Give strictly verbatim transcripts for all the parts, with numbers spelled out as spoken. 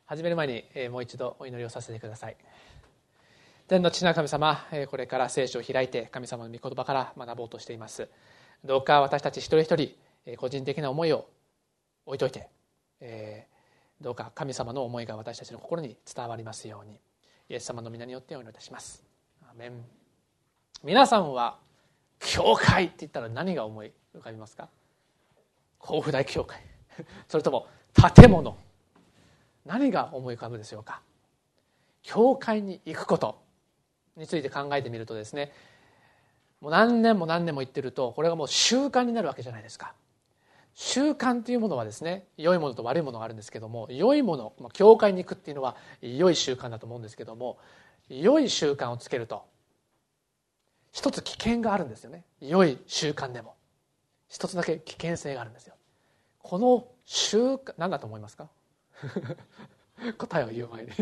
始める前にもう一度お祈りをさせてください。天の父なる神様、これから聖書を開いて神様の御言葉から学ぼうとしています。どうか私たち一人一人個人的な思いを置いといて、どうか神様の思いが私たちの心に伝わりますように、イエス様の皆によってお祈りいたします。アーメン。皆さんは教会って言ったら何が思い浮かびますか？甲府大教会それとも建物、何が思い浮かぶでしょうか？教会に行くことについて考えてみるとですね、もう何年も何年も言ってるとこれがもう習慣になるわけじゃないですか。習慣というものはですね、良いものと悪いものがあるんですけども、良いもの、教会に行くっていうのは良い習慣だと思うんですけども、良い習慣をつけると一つ危険があるんですよね。良い習慣でも一つだけ危険性があるんですよ。この習慣、何だと思いますか？答えを言う前に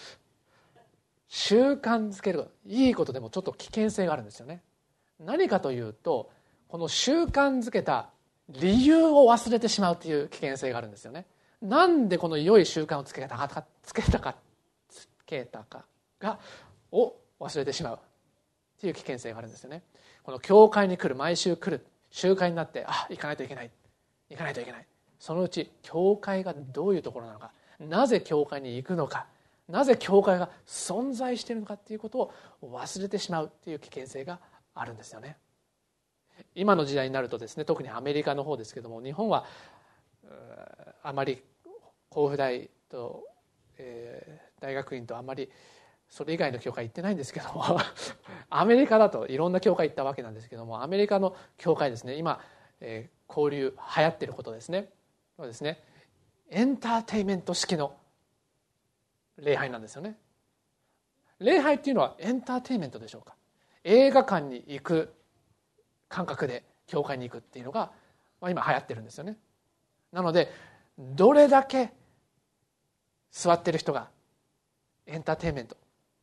習慣づける、いいことでもちょっと危険性があるんですよね。何かというと、この習慣づけた理由を忘れてしまうという危険性があるんですよね。なんでこの良い習慣をつけたかつけたかつけたかがを忘れてしまうという危険性があるんですよね。この教会に来る、毎週来る習慣になって、あ、行かないといけない行かないといけない、そのうち教会がどういうところなのか、なぜ教会に行くのか、なぜ教会が存在しているのかということを忘れてしまうという危険性があるんですよね。今の時代になるとですね、特にアメリカの方ですけども、日本はあまり甲府大と、えー、大学院とあまりそれ以外の教会行ってないんですけどもアメリカだといろんな教会行ったわけなんですけども、アメリカの教会ですね、今、えー、交流流行っていることですね、そうですね、エンターテイメント式の礼拝なんですよね。礼拝っていうのはエンターテイメントでしょうか？映画館に行く感覚で教会に行くっていうのが、まあ、今流行ってるんですよね。なのでどれだけ座ってる人がエンターテイメント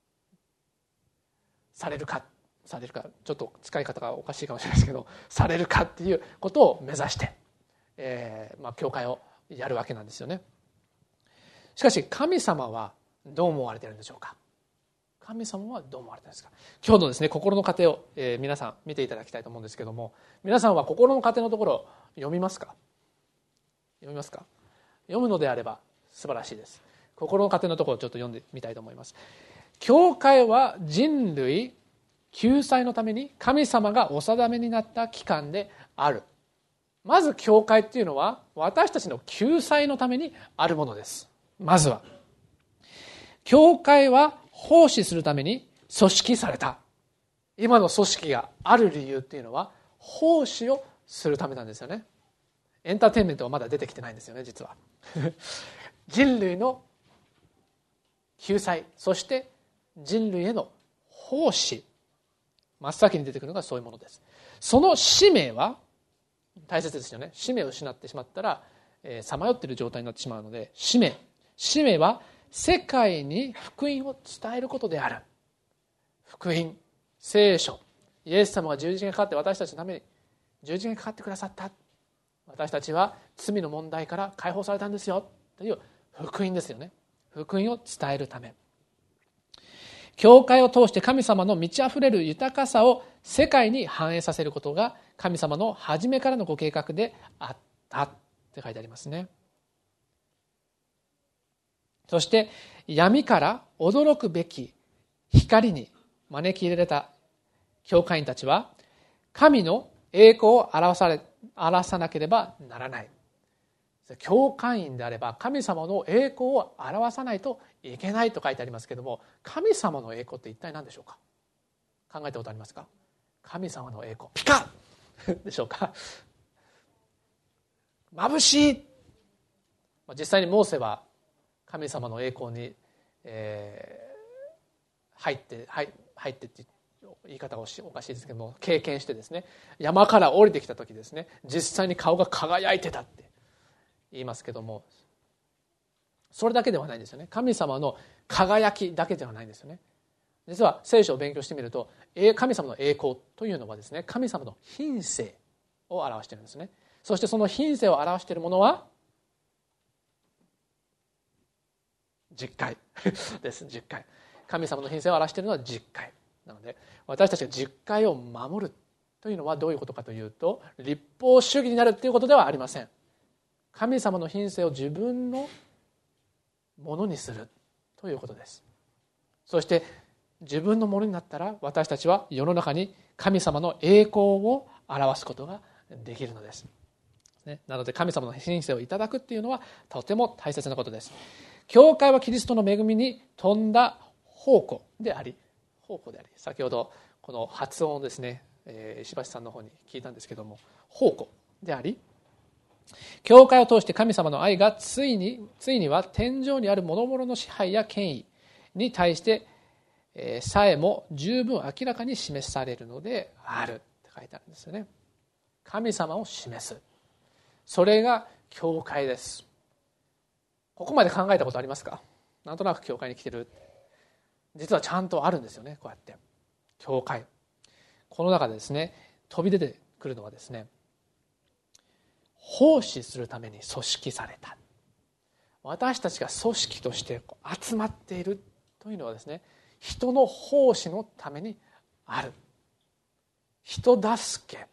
されるかされるかちょっと使い方がおかしいかもしれないですけど、されるかっていうことを目指して、えーまあ、教会をやるわけなんですよね。しかし神様はどう思われているんでしょうか？神様はどう思われているんですか？今日のですね、心の糧を、えー、皆さん見ていただきたいと思うんですけども、皆さんは心の糧のところを読みますか？読みますか？読むのであれば素晴らしいです。心の糧のところをちょっと読んでみたいと思います。教会は人類救済のために神様がお定めになった機関である。まず教会っていうのは私たちの救済のためにあるものです。まずは教会は奉仕するために組織された。今の組織がある理由っていうのは奉仕をするためなんですよね。エンターテインメントはまだ出てきてないんですよね、実は人類の救済、そして人類への奉仕、真っ先に出てくるのがそういうものです。その使命は大切ですよね。使命を失ってしまったらさまよっている状態になってしまうので、使命使命は世界に福音を伝えることである。福音、聖書、イエス様が十字架にかかって私たちのために十字架にかかってくださった、私たちは罪の問題から解放されたんですよという福音ですよね。福音を伝えるため、教会を通して神様の満ち溢れる豊かさを世界に反映させることが神様の初めからのご計画であったって書いてありますね。そして闇から驚くべき光に招き入れられた教会員たちは神の栄光を表され、表さなければならない。教会員であれば神様の栄光を表さないといけないと書いてありますけれども、神様の栄光って一体何でしょうか？考えたことありますか？神様の栄光、ピカッでしょうか？眩しい。実際にモーセは神様の栄光に、えー、入って入入ってって言い方がおかしいですけども、経験してですね、山から降りてきた時ですね、実際に顔が輝いてたって言いますけども、それだけではないんですよね。神様の輝きだけではないんですよね。実は聖書を勉強してみると、神様の栄光というのはですね、神様の品性を表しているんですね。そしてその品性を表しているものはじゅっかいですじゅっかい。神様の品性を表しているのはじゅっかいなので、私たちがじゅっかいを守るというのはどういうことかというと、律法主義になるということではありません。神様の品性を自分のものにするということです。そして自分のものになったら、私たちは世の中に神様の栄光を表すことができるのです。なので神様の品性をいただくっていうのはとても大切なことです。教会はキリストの恵みに富んだ宝庫であり、宝庫であり、先ほどこの発音をですね、えー、石橋さんの方に聞いたんですけども、宝庫であり、教会を通して神様の愛がついについには天上にある諸々の支配や権威に対して、えー、さえも十分明らかに示されるのであるって書いてあるんですよね。神様を示す、それが教会です。ここまで考えたことありますか？なんとなく教会に来てる、実はちゃんとあるんですよね。こうやって教会、この中でですね、飛び出てくるのはですね、奉仕するために組織された、私たちが組織として集まっているというのはですね、人の奉仕のためにある、人助け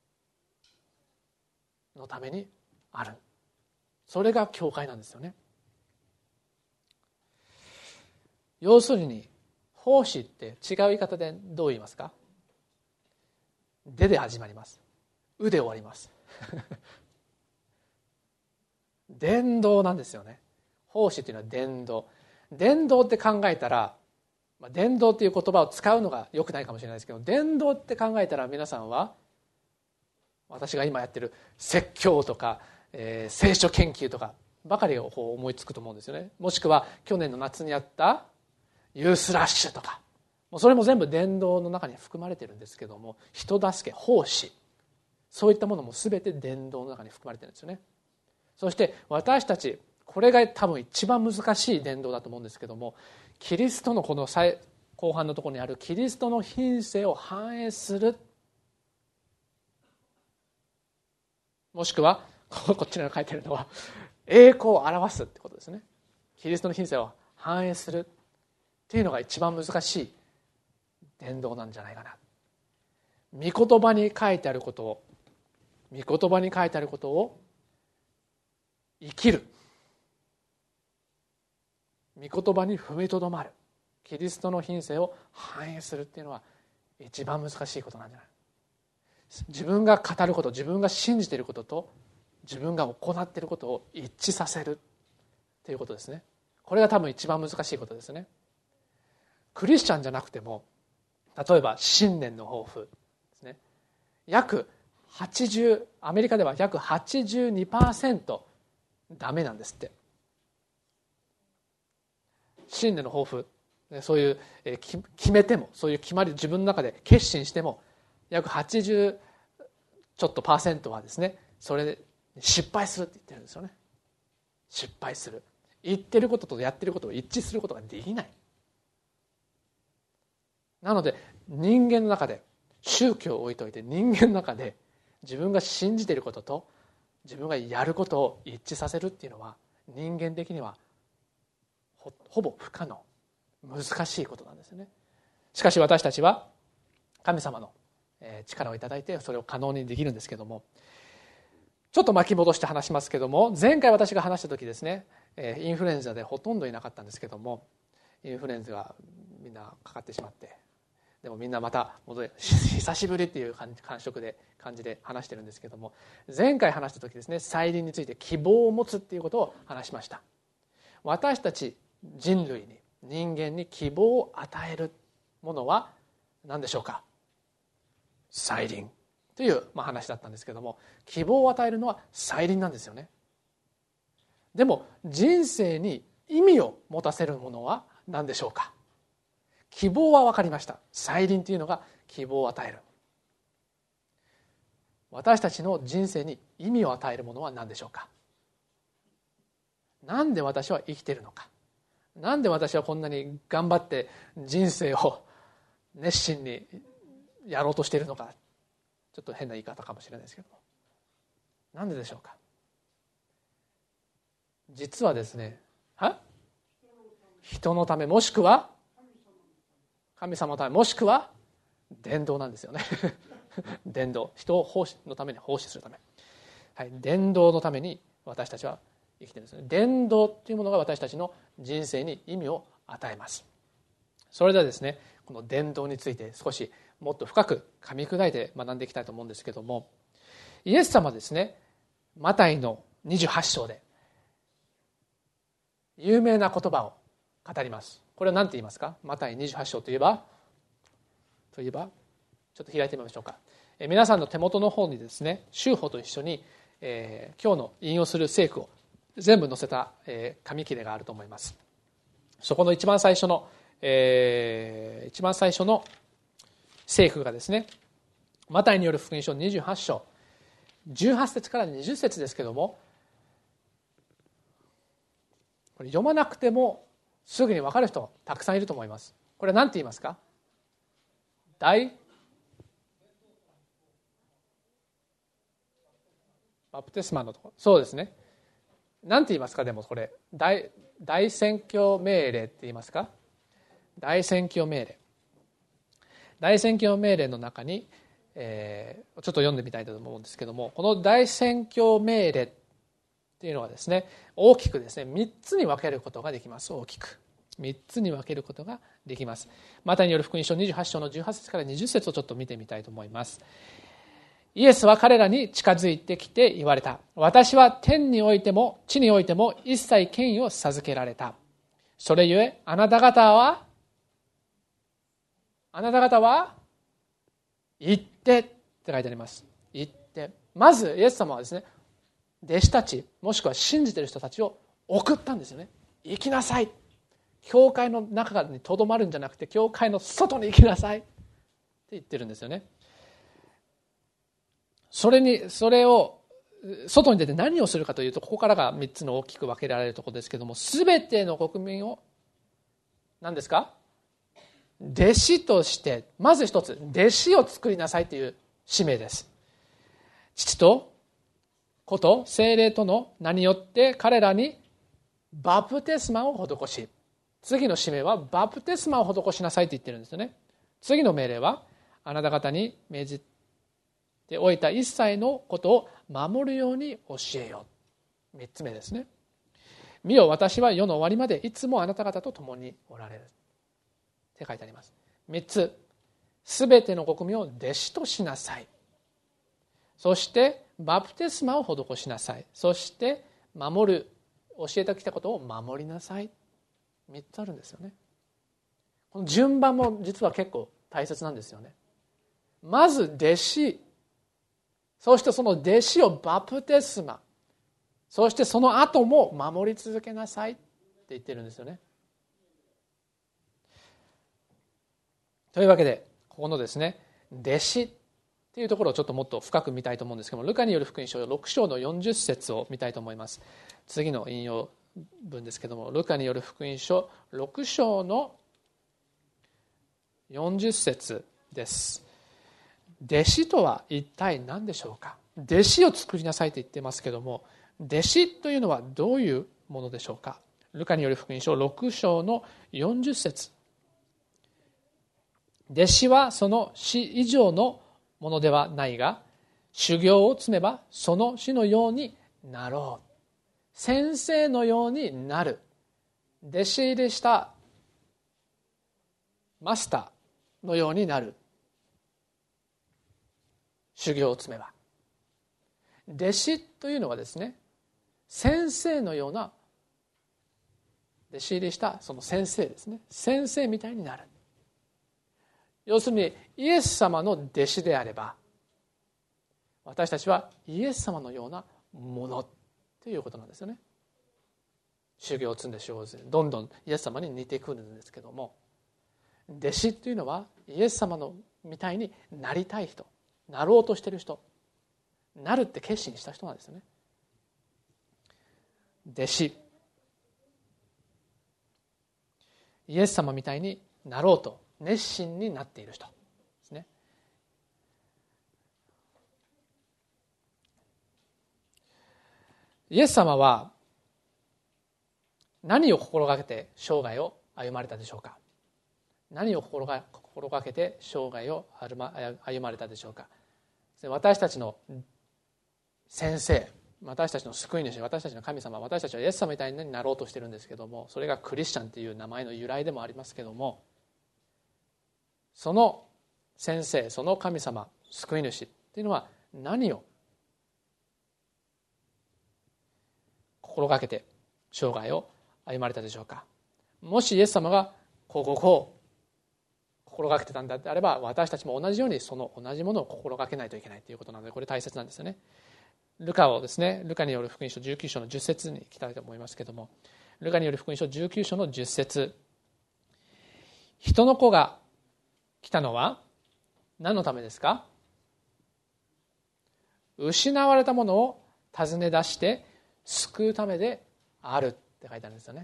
のためにある、それが教会なんですよね。要するに奉仕って違う言い方でどう言いますか？でで始まります。うで終わります伝道なんですよね。奉仕っていうのは伝道。伝道って考えたら、まあ、伝道っていう言葉を使うのが良くないかもしれないですけど、伝道って考えたら皆さんは私が今やってる説教とか、えー、聖書研究とかばかりを思いつくと思うんですよね。もしくは去年の夏にやったユースラッシュとか、それも全部伝道の中に含まれてるんですけども、人助け、奉仕、そういったものも全て伝道の中に含まれてるんですよね。そして私たち、これが多分一番難しい伝道だと思うんですけども、キリストのこの後半のところにあるキリストの品性を反映する、もしくはこちらに書いてあるのは栄光を表すってことですね。キリストの品性を反映するっていうのが一番難しい伝道なんじゃないかな。御言葉に書いてあることを御言葉に書いてあることを生きる、御言葉に踏みとどまる、キリストの品性を反映するっていうのは一番難しいことなんじゃない。自分が語ること、自分が信じていることと自分が行っていることを一致させるということですね。これが多分一番難しいことですね。クリスチャンじゃなくても、例えば新年の抱負ですね、約はちじゅう、アメリカでは約 はちじゅうにパーセント ダメなんですって。新年の抱負、そういう決めても、そういう決まり自分の中で決心しても、約はちじゅうちょっとパーセントはですね、それで失敗するって言ってるんですよね。失敗する、言ってることとやってることを一致することができない。なので人間の中で、宗教を置いといて人間の中で自分が信じていることと自分がやることを一致させるっていうのは人間的には ほ, ほぼ不可能、難しいことなんですよね。しかし私たちは神様の力をいただいてそれを可能にできるんですけども、ちょっと巻き戻して話しますけども、前回私が話した時ですね、インフルエンザでほとんどいなかったんですけども、インフルエンザがみんなかかってしまって、でもみんなまた戻り久しぶりっていう感触で感じで話してるんですけども、前回話した時ですね、再臨について希望を持つっていうことを話しました。私たち人類に、人間に希望を与えるものは何でしょうか？再臨という話だったんですけども、希望を与えるのは再臨なんですよね。でも人生に意味を持たせるものは何でしょうか？希望は分かりました。再臨というのが希望を与える。私たちの人生に意味を与えるものは何でしょうか？なんで私は生きているのか、なんで私はこんなに頑張って人生を熱心にやろうとしているのか、ちょっと変な言い方かもしれないですけども、なんででしょうか？実はですね、は人のため、もしくは神様のため、もしくは伝道なんですよね伝道、人を奉仕のために奉仕するため、はい、伝道のために私たちは生きてるんですね。伝道というものが私たちの人生に意味を与えます。それではですね、この伝道について少しもっと深く噛み砕いて学んでいきたいと思うんですけども、イエス様はですね、マタイのにじゅうはち章で有名な言葉を語ります。これは何て言いますか？マタイにじゅうはち章といえばといえばちょっと開いてみましょうか。え皆さんの手元の方にですね、修法と一緒に、えー、今日の引用する聖句を全部載せた、えー、紙切れがあると思います。そこの一番最初の、えー、一番最初の聖句がですね、マタイによる福音書にじゅうはち章じゅうはち節からにじゅう節ですけども、これ読まなくてもすぐに分かる人たくさんいると思います。これは何て言いますか？大バプテスマのところ、そうですね。何て言いますか？でもこれ大大宣教命令って言いますか？大宣教命令。大宣教命令の中に、えー、ちょっと読んでみたいと思うんですけども、この大宣教命令っていうのはですね、大きくですねみっつに分けることができます。大きくみっつに分けることができます。マタイによる福音書にじゅうはち章のじゅうはち節からにじゅう節をちょっと見てみたいと思います。イエスは彼らに近づいてきて言われた。私は天においても地においても一切権威を授けられた。それゆえあなた方はあなた方は行ってって書いてあります。行って。まずイエス様はですね、弟子たちもしくは信じている人たちを送ったんですよね。行きなさい。教会の中にとどまるんじゃなくて教会の外に行きなさいって言ってるんですよね。それにそれを外に出て何をするかというと、ここからがみっつの大きく分けられるところですけども、すべての国民を何ですか？弟子として、まず一つ弟子を作りなさいという使命です。父と子と聖霊との名によって彼らにバプテスマを施し、次の使命はバプテスマを施しなさいと言ってるんですよね。次の命令はあなた方に命じておいた一切のことを守るように教えよう。三つ目ですね。見よ、私は世の終わりまでいつもあなた方と共におられるって書いてあります。三つ、すべての国民を弟子としなさい。そしてバプテスマを施しなさい。そして守る、教えてきたことを守りなさい。三つあるんですよね。この順番も実は結構大切なんですよね。まず弟子、そしてその弟子をバプテスマ、そしてその後も守り続けなさいって言ってるんですよね。というわけでここのですね、弟子っていうところをちょっともっと深く見たいと思うんですけども、ルカによる福音書ろく章のよんじゅう節を見たいと思います。次の引用文ですけども、ルカによる福音書ろく章のよんじゅう節です。弟子とは一体何でしょうか。弟子を作りなさいと言ってますけども、弟子というのはどういうものでしょうか。ルカによる福音書ろく章のよんじゅう節。弟子はその師以上のものではないが、修行を積めばその師のようになろう。先生のようになる。弟子入りしたマスターのようになる。修行を積めば。弟子というのはですね、先生のような、弟子入りしたその先生ですね、先生みたいになる。要するにイエス様の弟子であれば、私たちはイエス様のようなものということなんですよね。修行を積んで修行を積んでどんどんイエス様に似てくるんですけども、弟子というのはイエス様のみたいになりたい人、なろうとしている人、なるって決心した人なんですよね。弟子、イエス様みたいになろうと熱心になっている人ですね。イエス様は何を心がけて生涯を歩まれたでしょうか。何を心が心がけて生涯を歩まれたでしょうか。私たちの先生、私たちの救い主、私たちの神様、私たちはイエス様みたいになろうとしてるんですけども、それがクリスチャンという名前の由来でもありますけども、その先生、その神様、救い主っていうのは何を心がけて生涯を歩まれたでしょうか。もしイエス様がこうこうこう心がけてたんだってあれば、私たちも同じようにその同じものを心がけないといけないということなので、これ大切なんですよね。ルカをですね、ルカによる福音書じゅうきゅう章のじゅっ節にいきたいと思いますけども、ルカによる福音書じゅうきゅう章のじゅっ節、人の子が来たのは何のためですか。失われたものを尋ね出して救うためであるって書いてあるんですよね。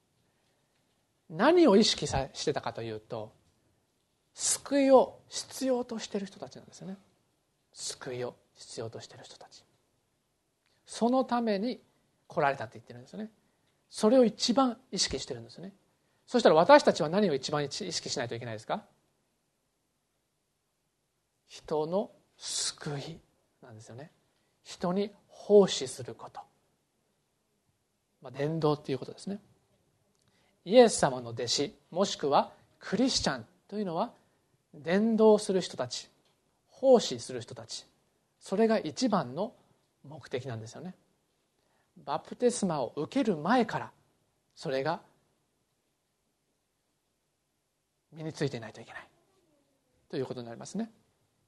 何を意識してたかというと、救いを必要としている人たちなんですよね。救いを必要としている人たち、そのために来られたって言ってるんですよね。それを一番意識してるんですよね。そしたら私たちは何を一番意識しないといけないですか。人の救いなんですよね。人に奉仕すること、まあ、伝道っていうことですね。イエス様の弟子もしくはクリスチャンというのは伝道する人たち、奉仕する人たち、それが一番の目的なんですよね。バプテスマを受ける前からそれが身についていないといけないということになりますね。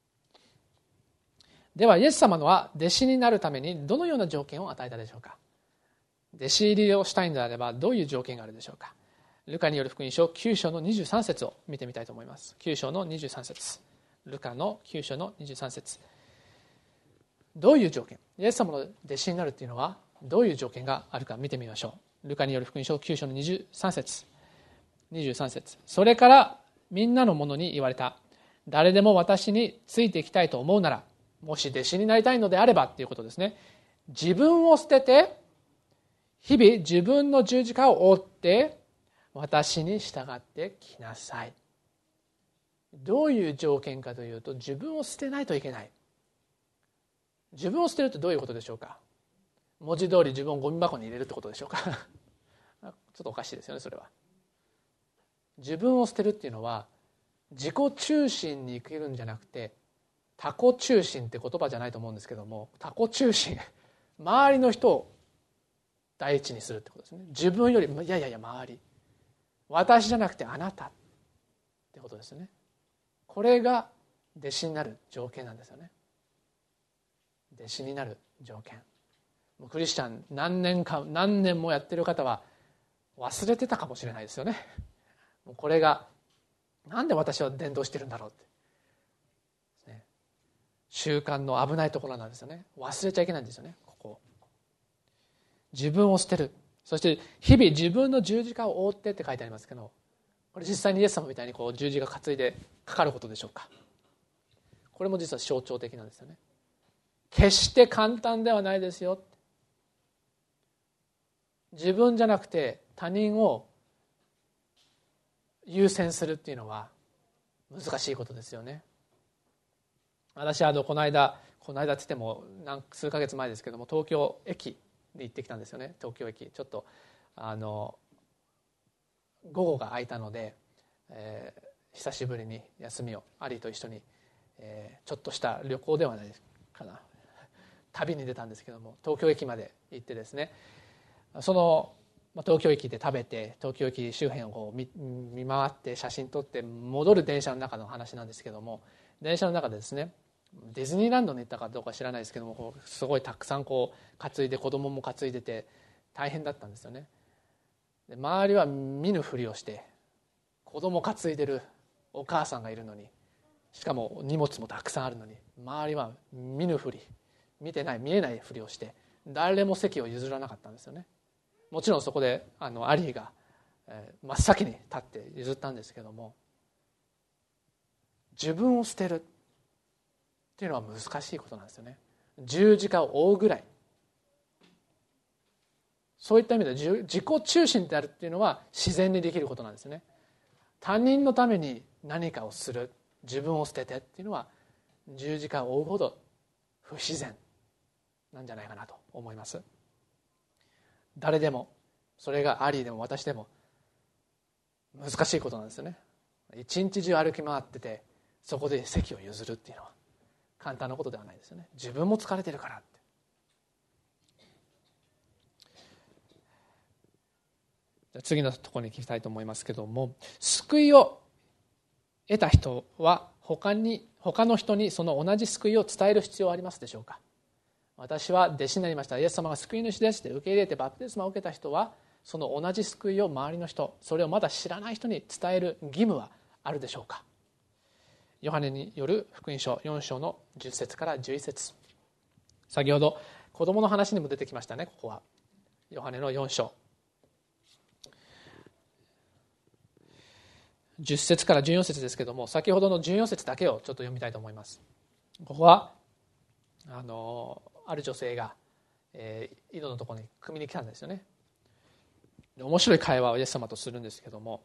ではイエス様のは弟子になるためにどのような条件を与えたでしょうか。弟子入りをしたいのであればどういう条件があるでしょうか。ルカによる福音書きゅう章のにじゅうさん節を見てみたいと思います。きゅう章のにじゅうさん節、ルカのきゅう章のにじゅうさん節、どういう条件、イエス様の弟子になるというのはどういう条件があるか見てみましょう。ルカによる福音書きゅう章のにじゅうさん節、にじゅうさん節、それからみんなの者に言われた。誰でも私についていきたいと思うなら、もし弟子になりたいのであればということですね。自分を捨てて日々自分の十字架を追って私に従ってきなさい。どういう条件かというと、自分を捨てないといけない。自分を捨てるってどういうことでしょうか。文字通り自分をゴミ箱に入れるってことでしょうか。ちょっとおかしいですよね、それは。自分を捨てるっていうのは自己中心に生きるんじゃなくて、他己中心って言葉じゃないと思うんですけども、他己中心、周りの人を第一にするってことですね。自分よりいやいやいや周り、私じゃなくてあなたってことですね。これが弟子になる条件なんですよね。弟子になる条件。もうクリスチャン何年か何年もやってる方は忘れてたかもしれないですよね。もうこれがなんで私は伝道してるんだろうって、ね、習慣の危ないところなんですよね。忘れちゃいけないんですよね。ここ自分を捨てる、そして日々自分の十字架を追ってって書いてありますけど、これ実際にイエス様みたいにこう十字架担いでかかることでしょうか。これも実は象徴的なんですよね。決して簡単ではないですよ。自分じゃなくて他人を優先するっていうのは難しいことですよね。私はあのこの間この間って言っても何数ヶ月前ですけども、東京駅で行ってきたんですよね。東京駅ちょっとあの午後が空いたので、えー、久しぶりに休みをアリーと一緒に、えー、ちょっとした旅行ではないかな、旅に出たんですけども、東京駅まで行ってですね、その東京駅で食べて東京駅周辺をこう 見, 見回って写真撮って戻る電車の中の話なんですけども、電車の中でですね、ディズニーランドに行ったかどうか知らないですけども、こうすごいたくさんこう担いで子供も担いでて大変だったんですよね。で周りは見ぬふりをして子供担いでるお母さんがいるのに、しかも荷物もたくさんあるのに周りは見ぬふり、見てない見えないふりをして誰も席を譲らなかったんですよね。もちろんそこであのアリーが、えー、真っ先に立って譲ったんですけども、自分を捨てるっていうのは難しいことなんですよね。十字架を追うぐらいそういった意味で自己中心であるっていうのは自然にできることなんですね。他人のために何かをする、自分を捨ててっていうのは十字架を追うほど不自然なんじゃないかなと思います。誰でも、それがアリーでも私でも難しいことなんですよね。一日中歩き回っててそこで席を譲るっていうのは簡単なことではないですよね。自分も疲れてるからって。じゃあ次のところに行きたいと思いますけども、救いを得た人は他に他の人にその同じ救いを伝える必要はありますでしょうか。私は弟子になりました、イエス様が救い主ですって受け入れてバプテスマを受けた人は、その同じ救いを周りの人、それをまだ知らない人に伝える義務はあるでしょうか。ヨハネによる福音書よん章のじゅっ節からじゅういち節、先ほど子供の話にも出てきましたね。ここはヨハネのよん章じゅっ節からじゅうよん節ですけども、先ほどのじゅうよん節だけをちょっと読みたいと思います。ここはあのある女性が、えー、井戸のところに汲みに来たんですよね。で面白い会話をイエス様とするんですけども、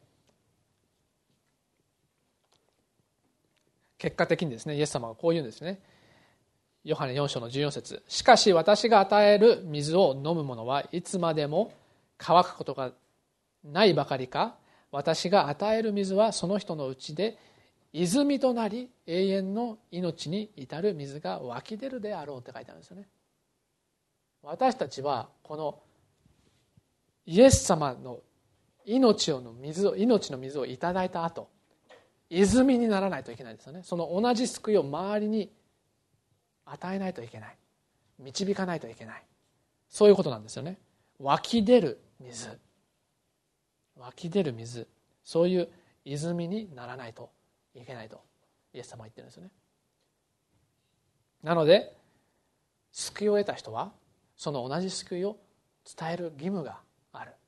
結果的にですね、イエス様がこう言うんですね。ヨハネよん章のじゅうよん節、しかし私が与える水を飲む者はいつまでも乾くことがないばかりか、私が与える水はその人のうちで泉となり永遠の命に至る水が湧き出るであろうって書いてあるんですよね。私たちはこのイエス様の命の水を命の水をいただいた後、泉にならないといけないんですよね。その同じ救いを周りに与えないといけない、導かないといけない、そういうことなんですよね。湧き出る水、湧き出る水、そういう泉にならないといけないとイエス様は言ってるんですよね。なので救いを得た人はその同じ救いを伝える義務がある。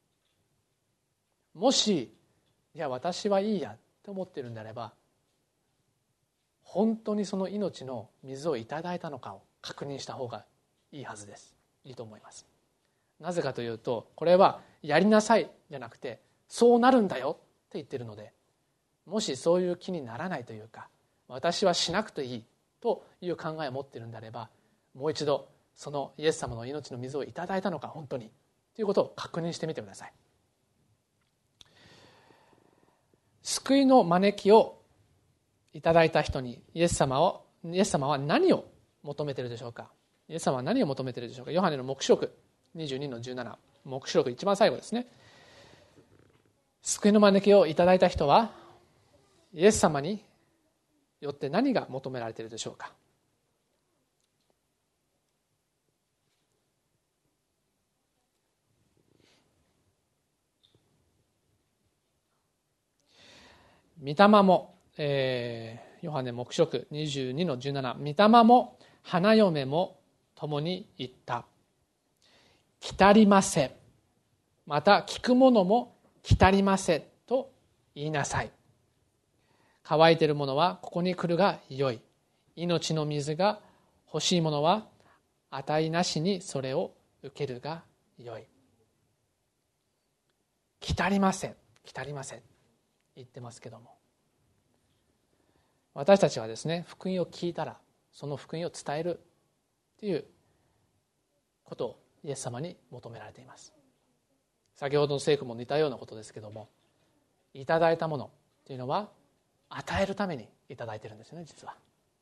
もしいや私はいいやと思っているんであれば、本当にその命の水をいただいたのかを確認した方がいいはずです。いいと思います。なぜかというと、これはやりなさいじゃなくてそうなるんだよって言ってるので、もしそういう気にならないというか、私はしなくていいという考えを持っているんであれば、もう一度そのイエス様の命の水をいただいたのか本当にということを確認してみてください。救いの招きをいただいた人にイエス様をイエス様は何を求めているでしょうか。イエス様は何を求めているでしょうか。ヨハネの黙示録にじゅうにのじゅうなな、黙示録一番最後ですね。救いの招きをいただいた人はイエス様によって何が求められているでしょうか。御霊も、えー、ヨハネ黙示録にじゅうにのじゅうなな、御霊も花嫁も共に言った。来たりませ、また聞く者も来たりませと言いなさい。乾いている者はここに来るがよい。命の水が欲しい者は値なしにそれを受けるがよい。来たりません、来たりません言ってますけども、私たちはですね、福音を聞いたらその福音を伝えるということをイエス様に求められています。先ほどの聖句も似たようなことですけども、いただいたものというのは与えるためにいただいているんですね。実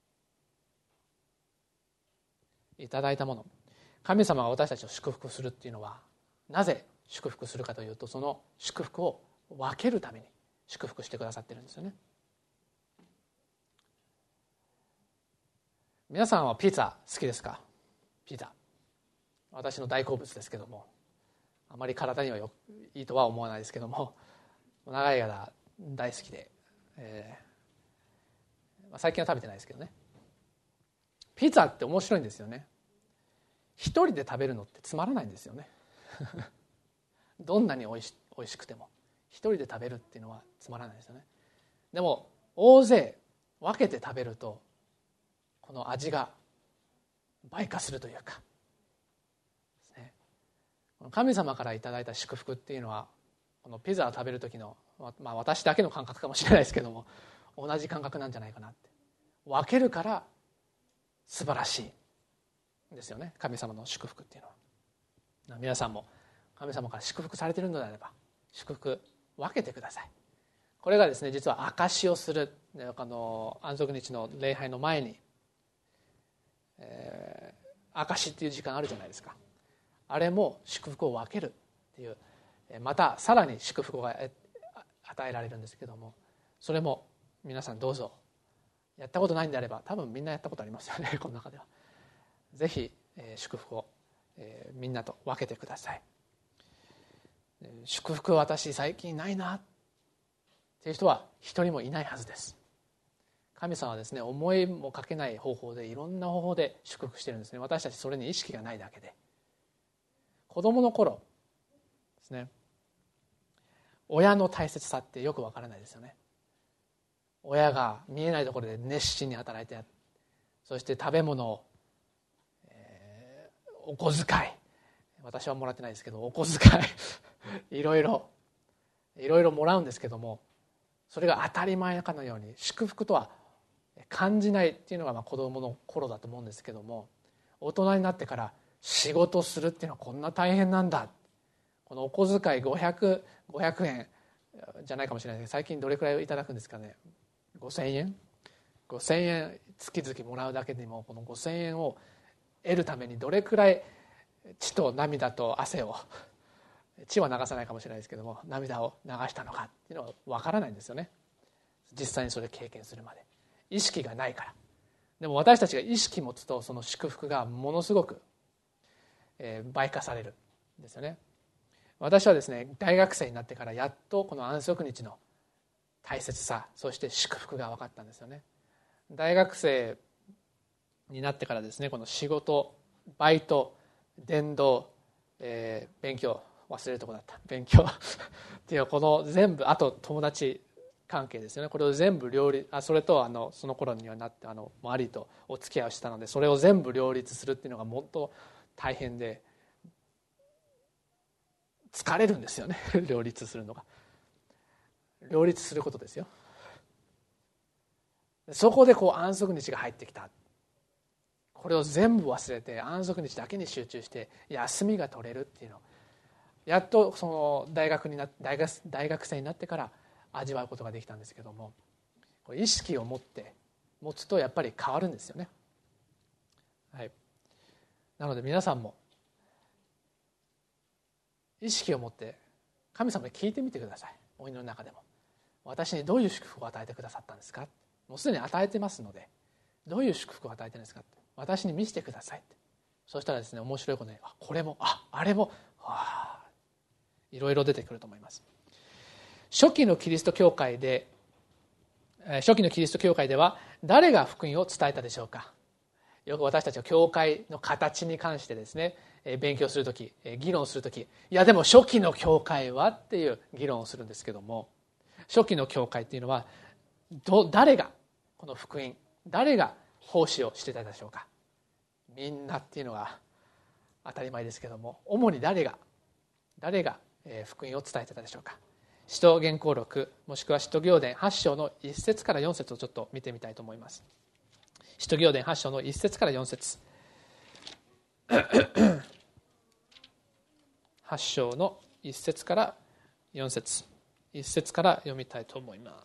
はいただいたもの、神様が私たちを祝福するっていうのはなぜ祝福するかというと、その祝福を分けるために祝福してくださっているんですよね。皆さんはピザ好きですか？ピザ、私の大好物ですけども、あまり体にはよいいとは思わないですけども、長い間大好きで、えー、最近は食べてないですけどね。ピザって面白いんですよね。一人で食べるのってつまらないんですよねどんなにおいし、おいしくても一人で食べるっていうのはつまらないですよね。でも大勢分けて食べるとこの味が倍化するというか、 神様からいただいた祝福っていうのは、このピザを食べる時の、まあ、私だけの感覚かもしれないですけども、同じ感覚なんじゃないかなって。分けるから素晴らしいですよね、神様の祝福っていうのは。皆さんも神様から祝福されているのであれば、祝福分けてください。これがですね、実は証しをする、あの安息日の礼拝の前に、えー、証しっていう時間あるじゃないですか。あれも祝福を分けるっていう、またさらに祝福が与えられるんですけども、それも皆さんどうぞ、やったことないんであれば、多分みんなやったことありますよね、この中では。ぜひ、えー、祝福を、えー、みんなと分けてください。祝福私最近ないなっていう人は一人もいないはずです。神様はですね、思いもかけない方法で、いろんな方法で祝福してるんですね。私たちそれに意識がないだけで。子供の頃ですね、親の大切さってよくわからないですよね。親が見えないところで熱心に働いて、そして食べ物を、えー、お小遣い、私はもらってないですけど、お小遣いいろいろいろいろもらうんですけども、それが当たり前かのように祝福とは感じないっていうのがまあ子供の頃だと思うんですけども、大人になってから仕事するっていうのはこんな大変なんだ、このお小遣いごひゃくえんじゃないかもしれないけど、最近どれくらいいただくんですかね、ごせんえんごせんえん月々もらうだけでも、このごせんえんを得るためにどれくらい血と涙と汗を、血は流さないかもしれないですけども、涙を流したのかっていうのは分からないんですよね、実際にそれを経験するまで。意識がないから。でも私たちが意識持つと、その祝福がものすごく、えー、倍化されるんですよね。私はですね、大学生になってからやっとこの安息日の大切さ、そして祝福が分かったんですよね。大学生になってからですね、この仕事、バイト、伝道、えー、勉強、忘れるとこだった勉強っていうこの全部、あと友達関係ですよね、これを全部両立、あそれとあのその頃にはなってあの周りとお付き合いをしたので、それを全部両立するっていうのがもっと大変で疲れるんですよね両立するのが。両立することですよ。そこでこう安息日が入ってきた。これを全部忘れて安息日だけに集中して休みが取れるっていうのを、やっとその大学にな大学大学生になってから味わうことができたんですけども、意識を持って持つとやっぱり変わるんですよね。はい、なので皆さんも意識を持って神様に聞いてみてください。お祈りの中でも、私にどういう祝福を与えてくださったんですか、もうすでに与えてますので、どういう祝福を与えてるんですかって、私に見せてくださいって。そしたらですね、面白いことに、あこれもああれもあいろいろ出てくると思います。初期のキリスト教会で初期のキリスト教会では誰が福音を伝えたでしょうか。よく私たちは教会の形に関してですね、勉強するとき、議論するとき、いやでも初期の教会はっていう議論をするんですけども、初期の教会っていうのはど誰がこの福音、誰が奉仕をしてたでしょうか。みんなっていうのは当たり前ですけども、主に誰が誰が福音を伝えてたでしょうか。使徒言行録もしくは使徒行伝はち章のいち節からよん節をちょっと見てみたいと思います。使徒行伝はち章のいち節からよん節はち章のいち節からよん節、いち節から読みたいと思います。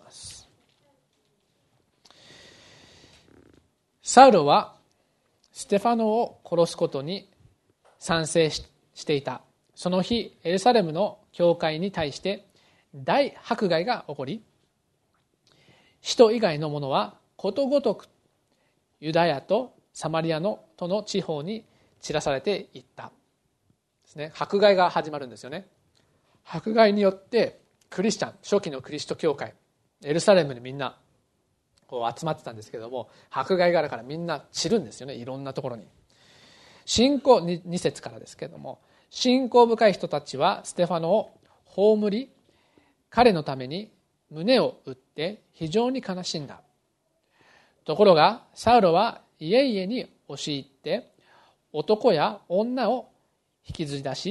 サウロはステファノを殺すことに賛成していた。その日エルサレムの教会に対して大迫害が起こり、使徒以外の者はことごとくユダヤとサマリアのとの地方に散らされていったですね。迫害が始まるんですよね。迫害によってクリスチャン、初期のクリスト教会、エルサレムにみんなこう集まってたんですけども、迫害があるからみんな散るんですよね、いろんなところに。信仰に節からですけれども、信仰深い人たちはステファノを葬り、彼のために胸を打って非常に悲しんだ。ところがサウロは家々に押し入って男や女を引きずり出し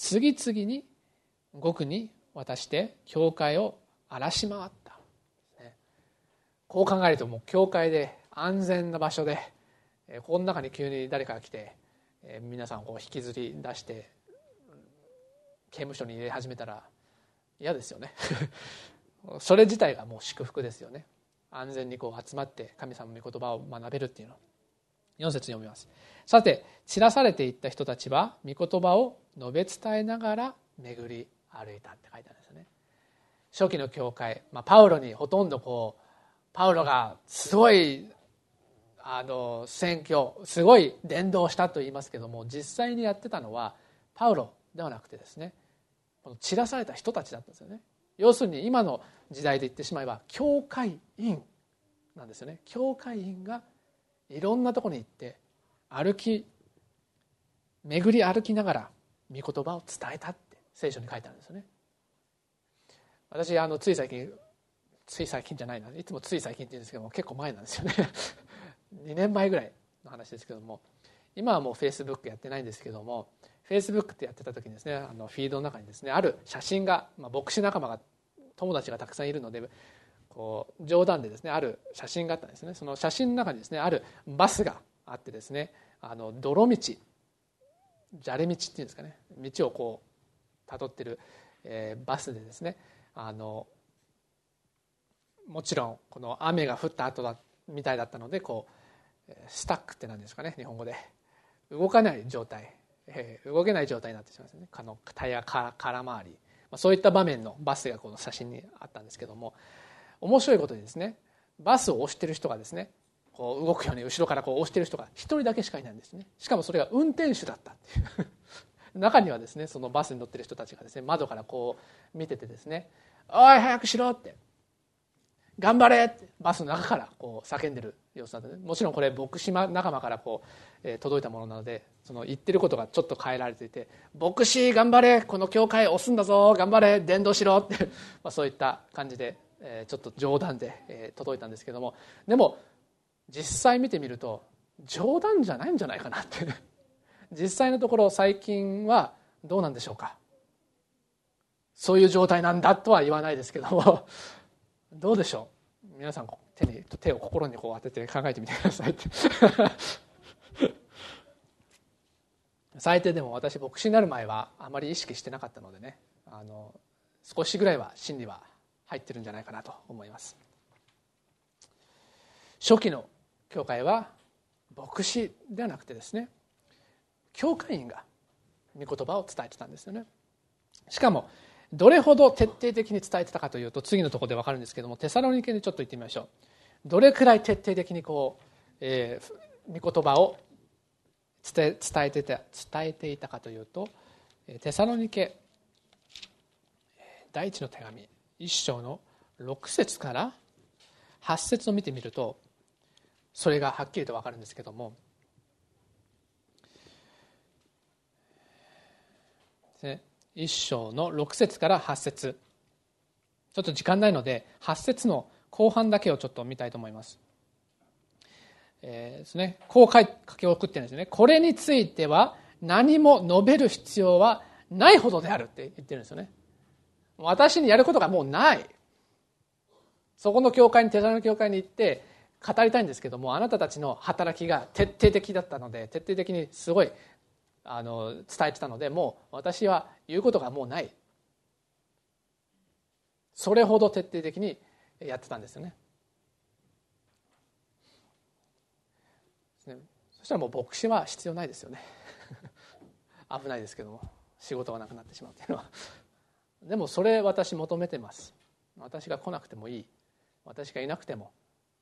次々に獄に渡して教会を荒らし回った。こう考えると、もう教会で安全な場所でこの中に急に誰かが来て皆さんをこう引きずり出して刑務所に入れ始めたら嫌ですよねそれ自体がもう祝福ですよね。安全にこう集まって神様の御言葉を学べるっていうの。よん節読みます。さて散らされていった人たちは御言葉を述べ伝えながら巡り歩いたって書いてあるんですよね。初期の教会、まあ、パウロにほとんどこうパウロがすごいあの宣教すごい伝道したと言いますけども、実際にやってたのはパウロではなくてですね、この散らされた人たちだったんですよね。要するに今の時代で言ってしまえば教会員なんですよね。教会員がいろんなところに行って歩き巡り歩きながら御言葉を伝えたって聖書に書いてあるんですよね。私あのつい最近つい最近じゃないないつもつい最近って言うんですけども、結構前なんですよねにねんまえぐらいの話ですけども、今はもうフェイスブックやってないんですけども、フェイスブックってやってた時にですね、あのフィードの中にですねある写真が、まあ、牧師仲間が友達がたくさんいるのでこう冗談でですねある写真があったんですね。その写真の中にですねあるバスがあってですね、あの泥道砂利道っていうんですかね、道をこう辿ってる、えー、バスでですね、あのもちろんこの雨が降った後だみたいだったのでこうスタックって何ですかね、日本語で動かない状態、えー、動けない状態になってしまうんですね。あのタイヤから空回り、まあ、そういった場面のバスがこの写真にあったんですけども、面白いことにですね、バスを押してる人がですねこう動くように後ろからこう押してる人が一人だけしかいないんですね。しかもそれが運転手だったっていう中にはですねそのバスに乗ってる人たちがですね窓からこう見ててですね、おい早くしろって頑張れってバスの中からこう叫んでる様子だったね。もちろんこれ牧師仲間からこう、えー、届いたものなので、その言ってることがちょっと変えられていて、牧師頑張れ、この教会押すんだぞ、頑張れ、伝道しろってまあそういった感じで、えー、ちょっと冗談で、えー、届いたんですけども、でも実際見てみると冗談じゃないんじゃないかなって実際のところ最近はどうなんでしょうか。そういう状態なんだとは言わないですけどもどうでしょう。皆さん手に手を心にこう当てて考えてみてくださいって最低でも私牧師になる前はあまり意識してなかったのでね、あの少しぐらいは真理は入ってるんじゃないかなと思います。初期の教会は牧師ではなくてですね、教会員が御言葉を伝えてたんですよね。しかもどれほど徹底的に伝えてたかというと次のところで分かるんですけども、テサロニケにちょっと言ってみましょう。どれくらい徹底的にこう、えー、御言葉を伝え、伝えてた、伝えていたかというと、テサロニケ第一の手紙一章のろく節からはち節を見てみるとそれがはっきりと分かるんですけども、一章のろく節からはち節、ちょっと時間ないのではち節の後半だけをちょっと見たいと思います。えー、ですね、こう書き送ってるんですね。これについては何も述べる必要はないほどであるって言ってるんですよね。私にやることがもうない。そこの教会に、テサロニケの教会に行って語りたいんですけども、あなたたちの働きが徹底的だったので、徹底的にすごいあの伝えてたので、もう私は言うことがもうない。それほど徹底的にやってたんですよね。そしたらもう牧師は必要ないですよね危ないですけども、仕事がなくなってしまうというのはでもそれ私求めてます。私が来なくてもいい、私がいなくても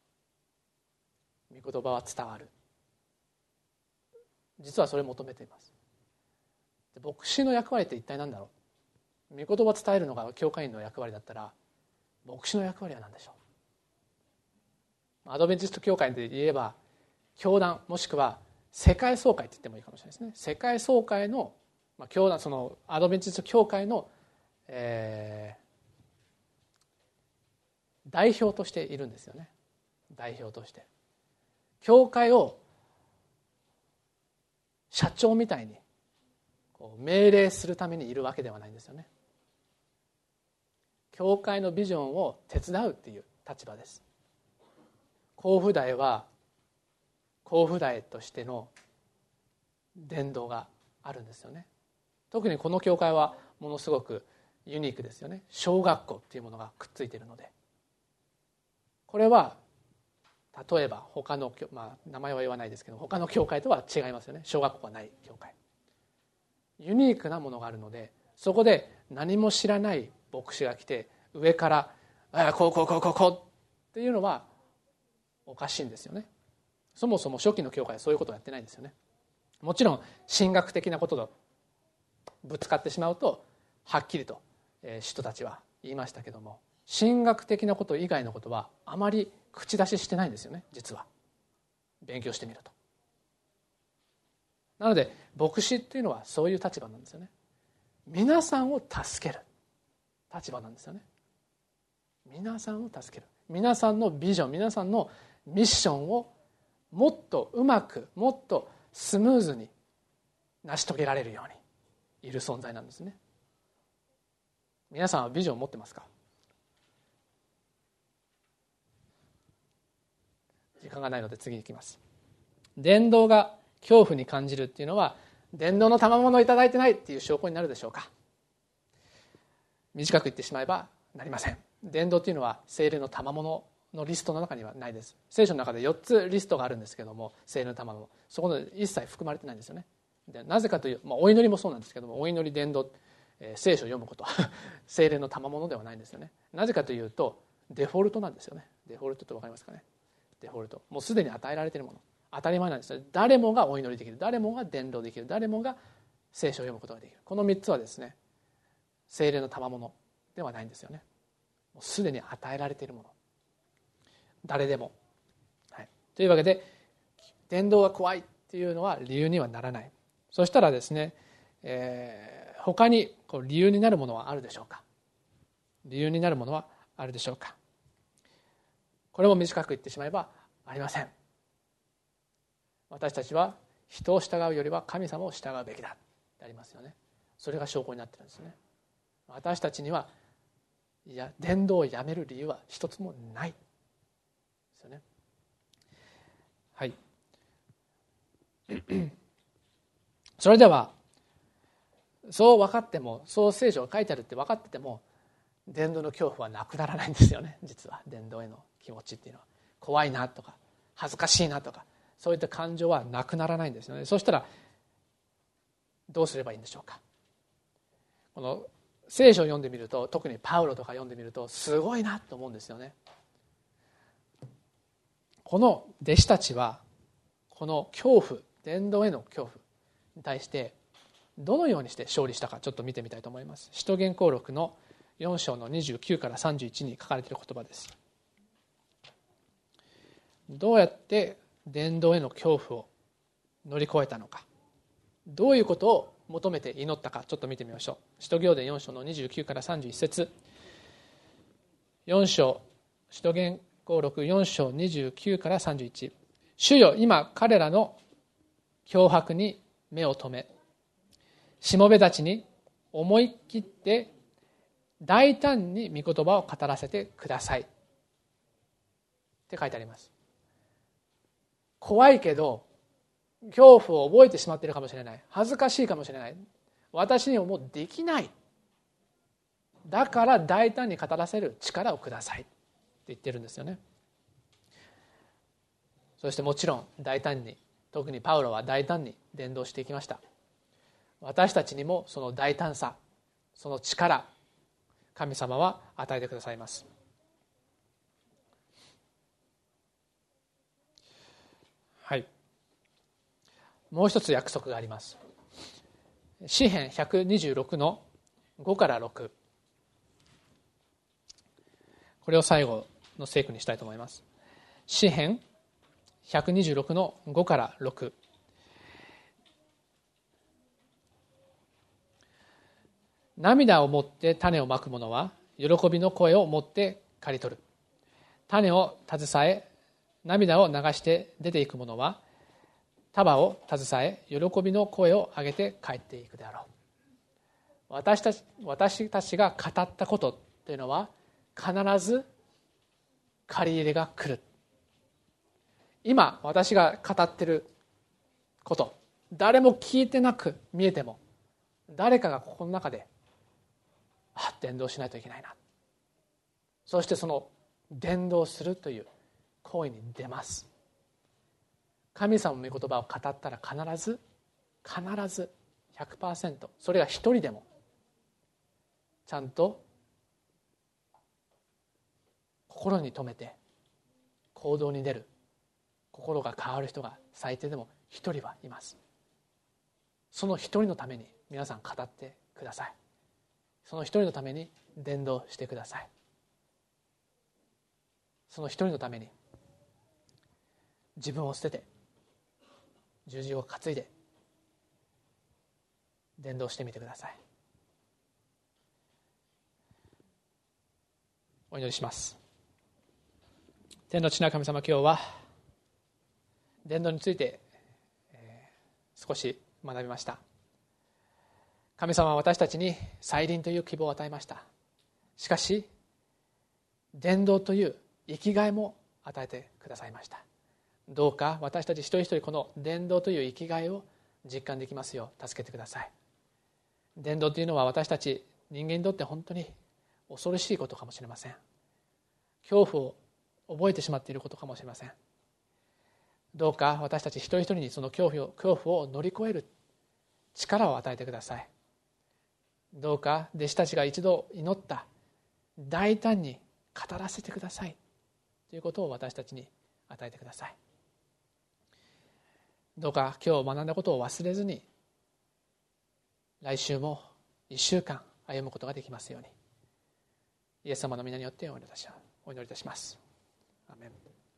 御言葉は伝わる。実はそれを求めています。で、牧師の役割って一体何だろう。御言葉を伝えるのが教会員の役割だったら、牧師の役割は何でしょう。アドベンチスト教会で言えば教団、もしくは世界総会って言ってもいいかもしれないですね。世界総会の、まあ、教団、そのアドベンチスト教会の、えー、代表としているんですよね。代表として教会を社長みたいに命令するためにいるわけではないんですよね。教会のビジョンを手伝うっていう立場です。甲府代は甲府代としての伝道があるんですよね。特にこの教会はものすごくユニークですよね。小学校っていうものがくっついているので、これは例えば他の、まあ、名前は言わないですけど他の教会とは違いますよね。小学校がない教会、ユニークなものがあるので、そこで何も知らない牧師が来て上からあこうこうこうこうこうっていうのはおかしいんですよね。そもそも初期の教会はそういうことをやってないんですよね。もちろん神学的なこととぶつかってしまうとはっきりと人たちは言いましたけども、神学的なこと以外のことはあまり口出ししてないんですよね。実は勉強してみると。なので牧師っていうのはそういう立場なんですよね。皆さんを助ける立場なんですよね。皆さんを助ける、皆さんのビジョン、皆さんのミッションをもっとうまく、もっとスムーズに成し遂げられるようにいる存在なんですね。皆さんはビジョンを持ってますか？時間がないので次に行きます。伝道が恐怖に感じるっていうのは、伝道の賜物をいただいてないっていう証拠になるでしょうか？短く言ってしまえばなりません。伝道っていうのは聖霊の賜物のリストの中にはないです。聖書の中でよっつリストがあるんですけども、聖霊の賜物、そこで一切含まれてないんですよね。でなぜかという、まあ、お祈りもそうなんですけども、お祈り、伝道、えー、聖書を読むこと聖霊の賜物ではないんですよね。なぜかというとデフォルトなんですよね。デフォルトって分かりますかね？デフォルト、もうすでに与えられているもの、当たり前なんですよ。誰もがお祈りできる、誰もが伝道できる、誰もが聖書を読むことができる。このみっつはですね、聖霊の賜物ではないんですよね。もうすでに与えられているもの、誰でも、はい、というわけで伝道が怖いっていうのは理由にはならない。そしたらですね、えー、他にこう理由になるものはあるでしょうか？理由になるものはあるでしょうか？これも短く言ってしまえばありません。私たちは人を従うよりは神様を従うべきだってありますよね。それが証拠になってるんですね。私たちにはいや伝道をやめる理由は一つもないですよね。はいそれではそう分かっても、そう聖書が書いてあるって分かってても、伝道の恐怖はなくならないんですよね。実は伝道への気持ちっていうのは、怖いなとか恥ずかしいなとかそういった感情はなくならないんですよね。そしたらどうすればいいんでしょうか？この聖書を読んでみると、特にパウロとか読んでみるとすごいなと思うんですよね。この弟子たちはこの恐怖、伝道への恐怖に対してどのようにして勝利したか、ちょっと見てみたいと思います。使徒言行録のよん章のにじゅうきゅうからさんじゅういちに書かれている言葉です。どうやって伝道への恐怖を乗り越えたのか、どういうことを求めて祈ったか、ちょっと見てみましょう。使徒行伝よん章のにじゅうきゅうからさんじゅういち節、よん章、使徒言行録よん章にじゅうきゅうからさんじゅういち、主よ、今彼らの脅迫に目を留め、しもべたちに思い切って大胆に御言葉を語らせてくださいって書いてあります。怖いけど恐怖を覚えてしまっているかもしれない、恥ずかしいかもしれない、私にはもうできない、だから大胆に語らせる力をくださいって言ってるんですよね。そしてもちろん大胆に、特にパウロは大胆に伝道していきました。私たちにもその大胆さ、その力、神様は与えてくださいます。はい、もう一つ約束があります。詩編ひゃくにじゅうろくのごからろく、これを最後の聖句にしたいと思います。詩編ひゃくにじゅうろくのごからろく、涙を持って種をまく者は喜びの声を持って刈り取る。種を携え涙を流して出ていく者は束を携え喜びの声を上げて帰っていくであろう。 私たち私たちが語ったことというのは必ず借り入れが来る。今私が語っていること、誰も聞いてなく見えても、誰かがここの中であ伝道しないといけないな、そしてその伝道するという行為に出ます。神様の御言葉を語ったら必ず必ず ひゃくパーセント、 それが一人でもちゃんと心に留めて行動に出る、心が変わる人が最低でも一人はいます。その一人のために皆さん語ってください。その一人のために伝道してください。その一人のために自分を捨てて十字を担いで伝道してみてください。お祈りします。天の父なる神様、今日は伝道について、えー、少し学びました。神様は私たちに再臨という希望を与えました。しかし伝道という生きがいも与えてくださいました。どうか私たち一人一人この伝道という生きがいを実感できますよう助けてください。伝道というのは私たち人間にとって本当に恐ろしいことかもしれません。恐怖を覚えてしまっていることかもしれません。どうか私たち一人一人にその恐怖を、恐怖を乗り越える力を与えてください。どうか弟子たちが一度祈った大胆に語らせてくださいということを私たちに与えてください。どうか今日学んだことを忘れずに来週も一週間歩むことができますように、イエス様の皆によってお祈りいたします。アーメン。